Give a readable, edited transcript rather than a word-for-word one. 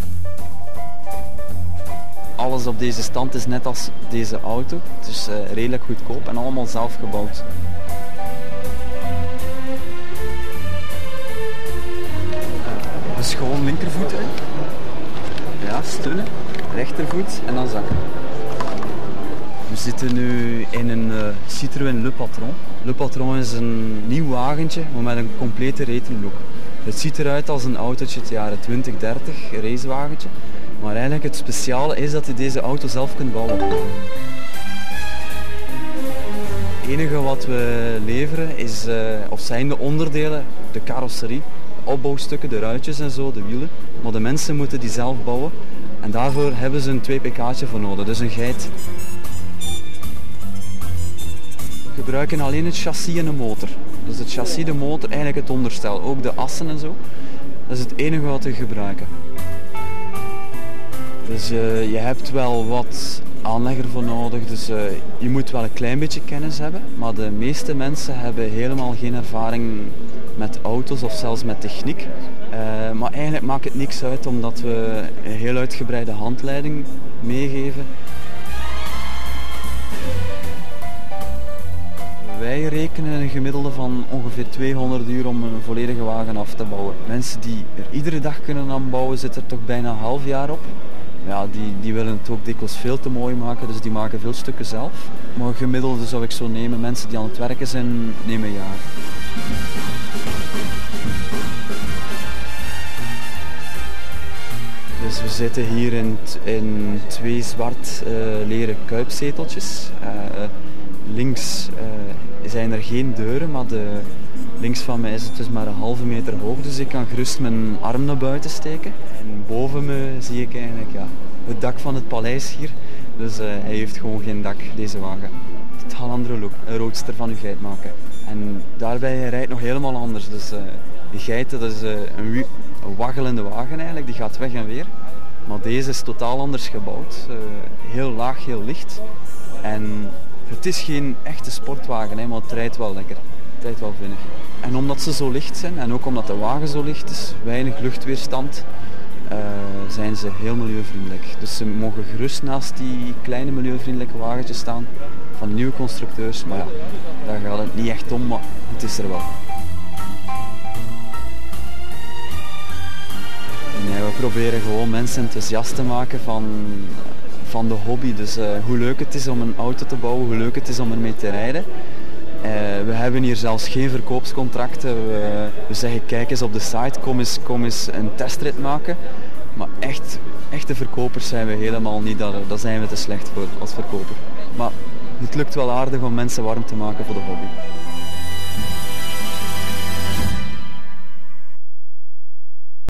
Alles op deze stand is net als deze auto. Het is redelijk goedkoop en allemaal zelf gebouwd. Dus gewoon linkervoet. Hè. Ja, steunen. Rechtervoet en dan zakken. We zitten nu in een Citroën Le Patron. Le Patron is een nieuw wagentje, maar met een complete ratinglook. Het ziet eruit als een autootje uit de jaren 20, 30, een racewagentje. Maar eigenlijk het speciale is dat je deze auto zelf kunt bouwen. Het enige wat we leveren is, zijn de onderdelen, de carrosserie, de opbouwstukken, de ruitjes en zo, de wielen. Maar de mensen moeten die zelf bouwen. En daarvoor hebben ze een 2pk'tje voor nodig, dus een geit. We gebruiken alleen het chassis en de motor. Dus het chassis, de motor, eigenlijk het onderstel, ook de assen en zo. Dat is het enige wat we gebruiken. Dus je hebt wel wat aanlegger voor nodig, dus je moet wel een klein beetje kennis hebben. Maar de meeste mensen hebben helemaal geen ervaring met auto's of zelfs met techniek. Maar eigenlijk maakt het niks uit omdat we een heel uitgebreide handleiding meegeven. Wij rekenen een gemiddelde van ongeveer 200 uur om een volledige wagen af te bouwen. Mensen die er iedere dag kunnen aan bouwen zitten er toch bijna een half jaar op. Ja, die willen het ook dikwijls veel te mooi maken, dus die maken veel stukken zelf. Maar een gemiddelde zou ik zo nemen, mensen die aan het werken zijn, nemen een jaar. Dus we zitten hier in 2 zwart leren kuipzeteltjes. Links zijn er geen deuren, maar links van mij is het dus maar een halve meter hoog, dus ik kan gerust mijn arm naar buiten steken. En boven me zie ik eigenlijk het dak van het paleis hier, dus hij heeft gewoon geen dak, deze wagen. Het gaat een andere look, een roadster van uw geit maken. En daarbij rijdt nog helemaal anders, dus die geit, dat is een waggelende wagen eigenlijk, die gaat weg en weer. Maar deze is totaal anders gebouwd, heel laag, heel licht. En het is geen echte sportwagen, hè, maar het rijdt wel lekker. Het rijdt wel vinnig. En omdat ze zo licht zijn en ook omdat de wagen zo licht is, weinig luchtweerstand, zijn ze heel milieuvriendelijk. Dus ze mogen gerust naast die kleine milieuvriendelijke wagentjes staan van nieuwe constructeurs. Maar ja, daar gaat het niet echt om, maar het is er wel. Nee, we proberen gewoon mensen enthousiast te maken van de hobby. Dus hoe leuk het is om een auto te bouwen, hoe leuk het is om ermee te rijden. We hebben hier zelfs geen verkoopscontracten. We zeggen kijk eens op de site, kom eens een testrit maken. Maar echte verkopers zijn we helemaal niet, daar zijn we te slecht voor als verkoper. Maar het lukt wel aardig om mensen warm te maken voor de hobby.